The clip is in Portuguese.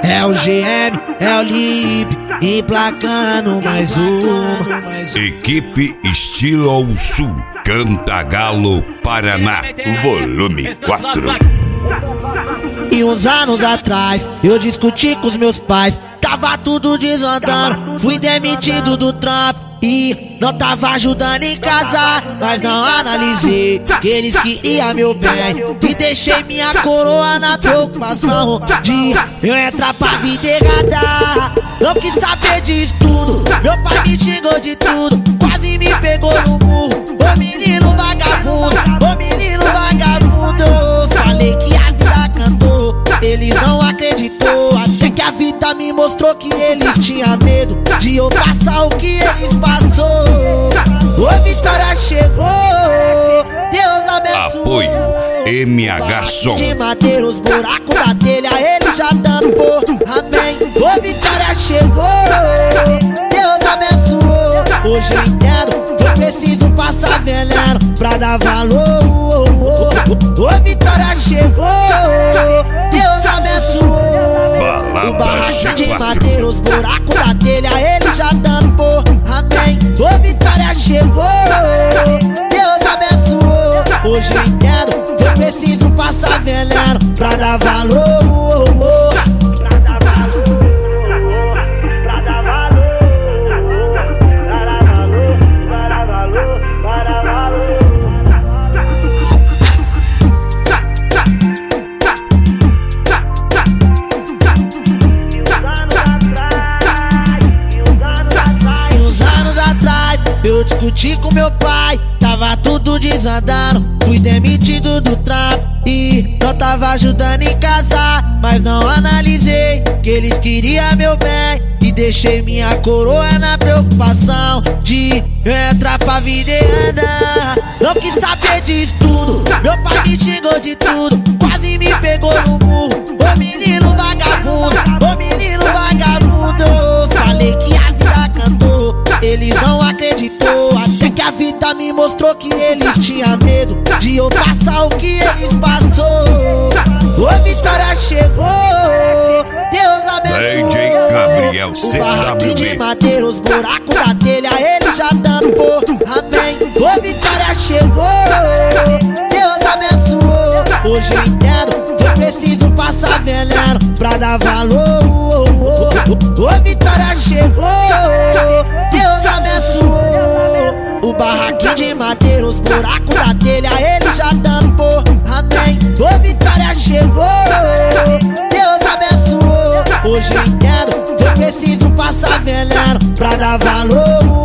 É o GM, é o Lipe, emplacando mais uma. Equipe Estilo ao Sul, Cantagalo, Paraná, volume 4. E uns anos atrás, eu discuti com os meus pais. Tava tudo desandando, fui demitido do trampo e não tava ajudando em casa. Mas não analisei que eles queriam meu bem e deixei minha coroa na preocupação de eu entrar pra vida errada. Não quis saber disso tudo, meu pai me xingou de tudo, quase me pegou no murro. Ô menino vagabundo, ô menino vagabundo. Falei que a vida cantou, eles não acreditou. Até que a vida me mostrou que eles tinham medo de eu passar o que eles passou. Ô vitória chegou, Deus abençoou. Apoio MH Som. De madeira os buracos da telha, ele já tampou. Amém. Ô vitória chegou, Deus abençoou. Hoje eu entendo, eu preciso passar veneno pra dar valor. Ô vitória chegou, Deus abençoou. O barraco de madeira, os buracos da telha, ele já tampou. Amém. Ô vitória chegou, Deus abençoou. Hoje eu entendo, eu preciso passar veneno pra dar valor. Eu discuti com meu pai, tava tudo desandando, fui demitido do trampo e não tava ajudando em casa. Mas não analisei que eles queriam meu bem e deixei minha coroa na preocupação de eu entrar pra vida e andar. Não quis saber disso tudo, meu pai me xingou de tudo, quase me pegou no murro. Ô menino vagabundo, ô menino vagabundo. Falei que a vida cantou, eles não acreditou. Até que a vida me mostrou que eles tinham medo de eu passar o que eles passou. Ô vitória chegou, Deus abençoou. DJ Gabriel O barraco de madeira, os buracos da telha, ele já tampou. Amém. Ô vitória chegou, Deus abençoou. Hoje eu entendo, eu preciso passar veneno pra dar valor. Ô vitória chegou, Deus abençoou. O barraquinho de madeira, os buracos da telha, ele já tampou. Amém. Ô vitória chegou, Deus abençoou. Hoje eu entendo, eu preciso passar veneno pra dar valor.